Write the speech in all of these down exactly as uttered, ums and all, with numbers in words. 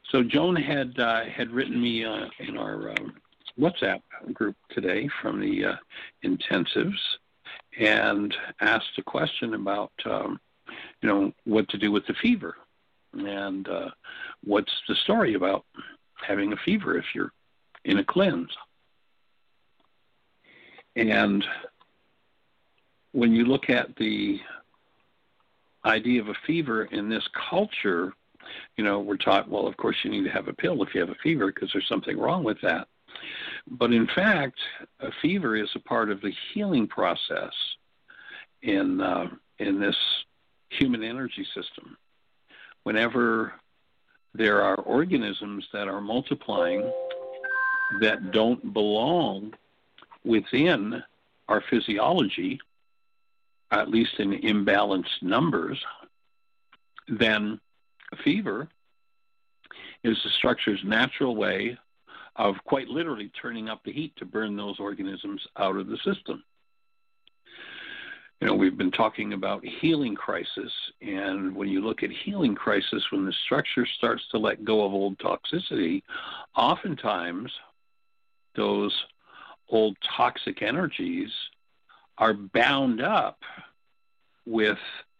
So Joan had uh, had written me uh, in our um, WhatsApp group today from the uh, intensives and asked a question about, um, you know, what to do with the fever and uh, what's the story about having a fever if you're in a cleanse. And when you look at the idea of a fever in this culture, you know, we're taught, well, of course you need to have a pill if you have a fever because there's something wrong with that. But in fact, a fever is a part of the healing process in uh, in this human energy system. Whenever there are organisms that are multiplying that don't belong within our physiology, at least in imbalanced numbers, then a fever is the structure's natural way of quite literally turning up the heat to burn those organisms out of the system. You know, we've been talking about healing crisis, and when you look at healing crisis, when the structure starts to let go of old toxicity, oftentimes those old toxic energies are bound up with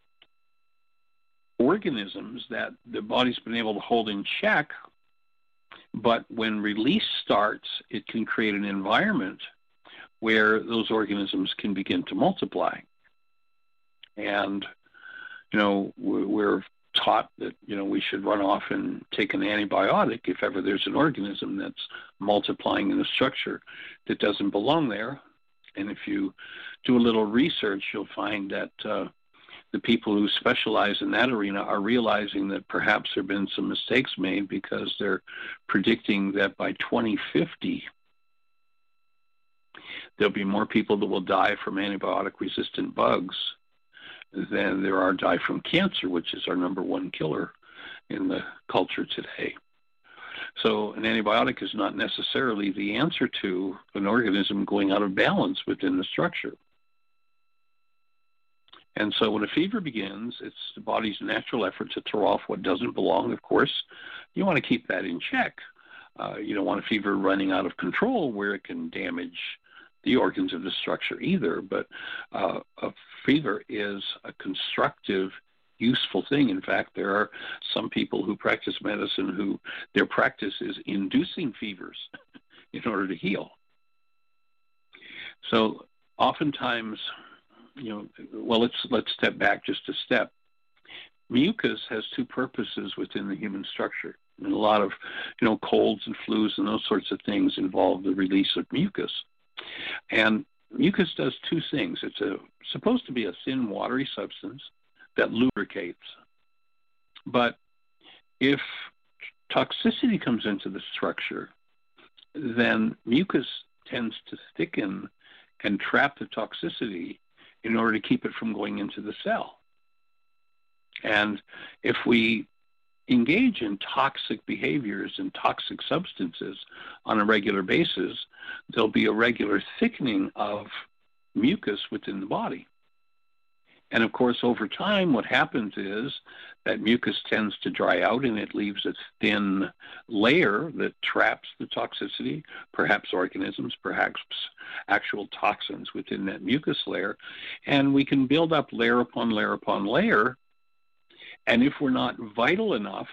organisms that the body's been able to hold in check, but when release starts, it can create an environment where those organisms can begin to multiply. And, you know, we're taught that, you know, we should run off and take an antibiotic if ever there's an organism that's multiplying in a structure that doesn't belong there. And if you do a little research, you'll find that uh, the people who specialize in that arena are realizing that perhaps there have been some mistakes made because they're predicting that by twenty fifty, there'll be more people that will die from antibiotic-resistant bugs than there are die from cancer, which is our number one killer in the culture today. So an antibiotic is not necessarily the answer to an organism going out of balance within the structure. And so when a fever begins, it's the body's natural effort to throw off what doesn't belong. Of course, you want to keep that in check. Uh, you don't want a fever running out of control where it can damage the organs of the structure either. But uh, a fever is a constructive, useful thing. In fact, there are some people who practice medicine who their practice is inducing fevers in order to heal. So oftentimes, you know, well, let's let's step back just a step. Mucus has two purposes within the human structure. And a lot of, you know, colds and flus and those sorts of things involve the release of mucus. And mucus does two things. It's a, supposed to be a thin, watery substance that lubricates. But if toxicity comes into the structure, then mucus tends to thicken and trap the toxicity in order to keep it from going into the cell. And if we engage in toxic behaviors and toxic substances on a regular basis, there'll be a regular thickening of mucus within the body. And of course, over time, what happens is that mucus tends to dry out and it leaves a thin layer that traps the toxicity, perhaps organisms, perhaps actual toxins within that mucus layer. And we can build up layer upon layer upon layer. And if we're not vital enough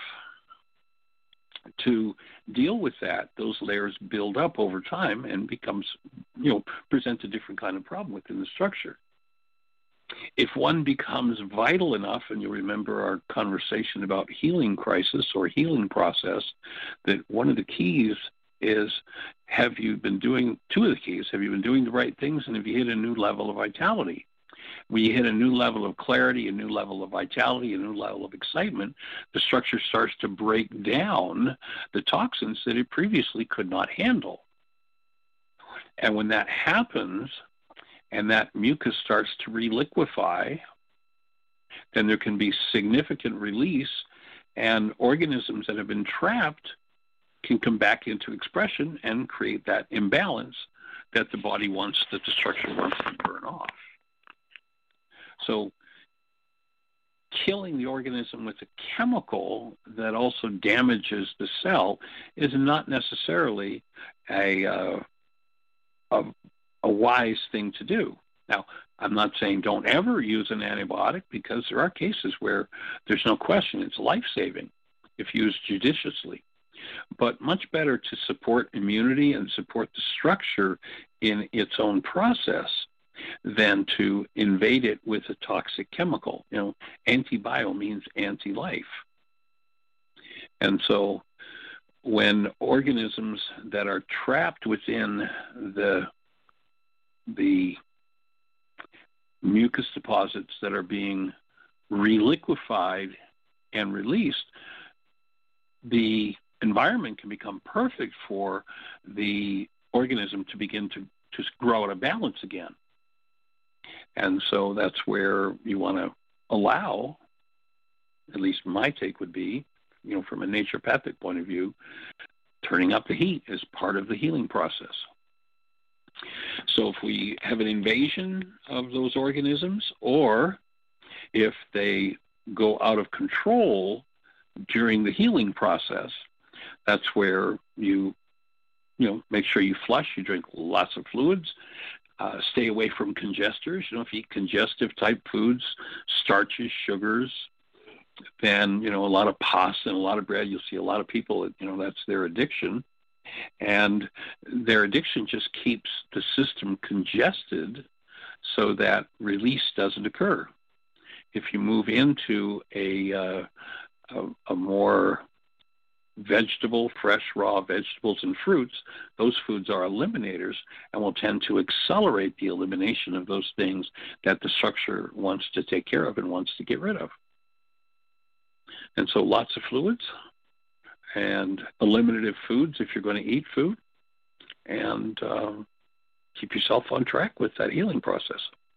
to deal with that, those layers build up over time and becomes, you know, present a different kind of problem within the structure. If one becomes vital enough, and you remember our conversation about healing crisis or healing process, that one of the keys is, have you been doing, two of the keys, have you been doing the right things, and have you hit a new level of vitality? When you hit a new level of clarity, a new level of vitality, a new level of excitement, the structure starts to break down the toxins that it previously could not handle. And when that happens, and that mucus starts to reliquefy, then there can be significant release, and organisms that have been trapped can come back into expression and create that imbalance that the body wants, that the structure wants to burn off. So killing the organism with a chemical that also damages the cell is not necessarily a, uh, a, a wise thing to do. Now, I'm not saying don't ever use an antibiotic, because there are cases where there's no question it's life-saving if used judiciously. But much better to support immunity and support the structure in its own process than to invade it with a toxic chemical. You know, antibio means anti-life. And so when organisms that are trapped within the, the mucus deposits that are being reliquefied and released, the environment can become perfect for the organism to begin to, to grow out of balance again. And so that's where you want to allow, at least my take would be, you know, from a naturopathic point of view, turning up the heat is part of the healing process. So if we have an invasion of those organisms, or if they go out of control during the healing process, that's where you, you know, make sure you flush, you drink lots of fluids, uh, stay away from congesters. You know, if you eat congestive type foods, starches, sugars, then, you know, a lot of pasta and a lot of bread, you'll see a lot of people, you know, that's their addiction. And their addiction just keeps the system congested so that release doesn't occur. If you move into a, uh, a, a more vegetable, fresh, raw vegetables and fruits, those foods are eliminators and will tend to accelerate the elimination of those things that the structure wants to take care of and wants to get rid of. And so lots of fluids and eliminative foods if you're going to eat food, and um, keep yourself on track with that healing process.